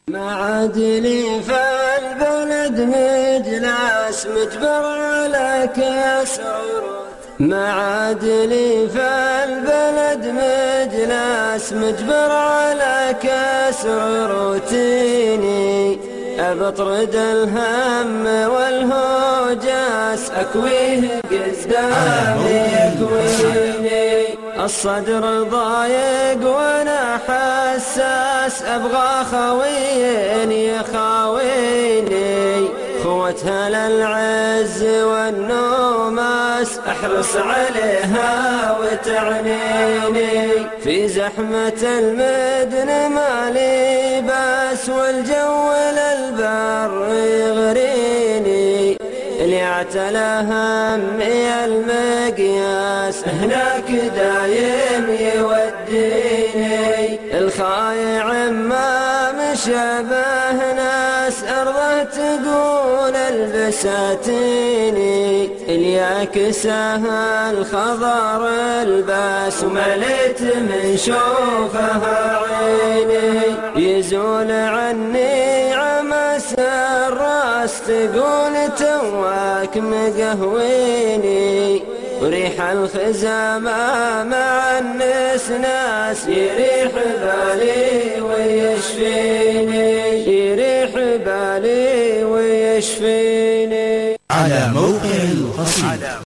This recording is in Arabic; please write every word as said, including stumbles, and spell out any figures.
ما عاد لي في البلد مجلس مجبر على كسر، ما عاد لي في البلد مجلس مجبر على كسر روتيني، أبطرد الهم والهوجاس أكويه قدامي يكويني، الصدر ضايق وانا حساس أبغى خوين يخاويني، خوتها للعز والنوماس أحرص عليها وتعنيني، في زحمة المدن مالي باس والجو للبر يغريني، اللي اعتلى همي المقياس هناك دايم يوديني، الخايع ما مشابه ناس أرضه تقول البساتيني، الياكسها الخضر الباس ومليت من شوفها عيني، يزول عني عمس الراس تقول تواك مقهويني، وريح الخزامة مع النسناس يريح بالي ويشفيني، يريح بالي ويشفيني. على موقع القصيدة.